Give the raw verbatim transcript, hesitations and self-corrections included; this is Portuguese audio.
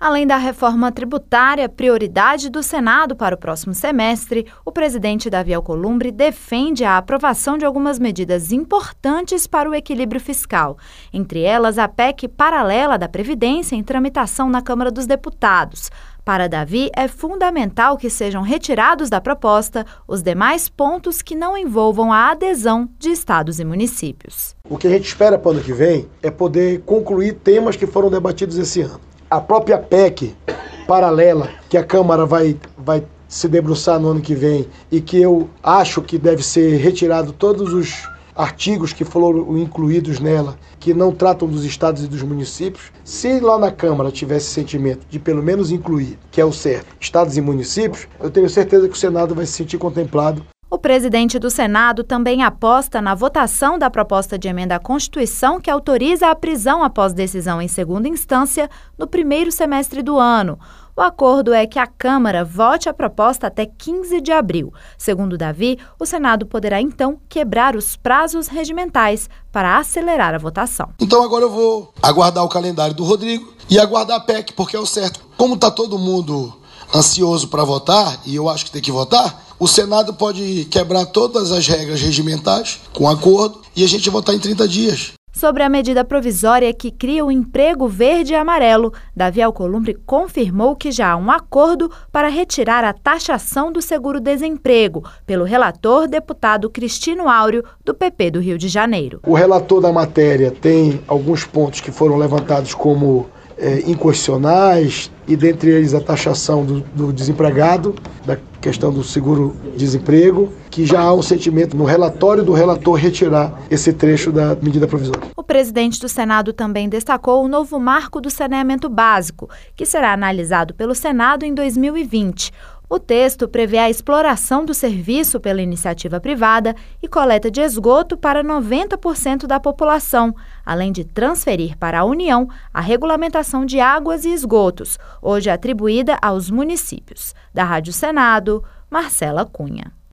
Além da reforma tributária, prioridade do Senado para o próximo semestre, o presidente Davi Alcolumbre defende a aprovação de algumas medidas importantes para o equilíbrio fiscal. Entre elas, a P E C paralela da Previdência em tramitação na Câmara dos Deputados. Para Davi, é fundamental que sejam retirados da proposta os demais pontos que não envolvam a adesão de estados e municípios. O que a gente espera para o ano que vem é poder concluir temas que foram debatidos esse ano. A própria P E C paralela, que a Câmara vai, vai se debruçar no ano que vem e que eu acho que deve ser retirado todos os artigos que foram incluídos nela, que não tratam dos estados e dos municípios. Se lá na Câmara tivesse sentimento de pelo menos incluir, que é o certo, estados e municípios, eu tenho certeza que o Senado vai se sentir contemplado. O presidente do Senado também aposta na votação da proposta de emenda à Constituição que autoriza a prisão após decisão em segunda instância no primeiro semestre do ano. O acordo é que a Câmara vote a proposta até quinze de abril. Segundo Davi, o Senado poderá então quebrar os prazos regimentais para acelerar a votação. Então agora eu vou aguardar o calendário do Rodrigo e aguardar a P E C, porque é o certo. Como está todo mundo ansioso para votar, e eu acho que tem que votar, o Senado pode quebrar todas as regras regimentais com acordo e a gente votar em trinta dias. Sobre a medida provisória que cria o emprego verde e amarelo, Davi Alcolumbre confirmou que já há um acordo para retirar a taxação do seguro-desemprego pelo relator deputado Cristino Áureo, do P P do Rio de Janeiro. O relator da matéria tem alguns pontos que foram levantados como é, inconstitucionais, e dentre eles a taxação do, do desempregado, da questão do seguro-desemprego, que já há um sentimento no relatório do relator retirar esse trecho da medida provisória. O presidente do Senado também destacou o novo marco do saneamento básico, que será analisado pelo Senado em dois mil e vinte. O texto prevê a exploração do serviço pela iniciativa privada e coleta de esgoto para noventa por cento da população, além de transferir para a União a regulamentação de águas e esgotos, hoje atribuída aos municípios. Da Rádio Senado, Marcela Cunha.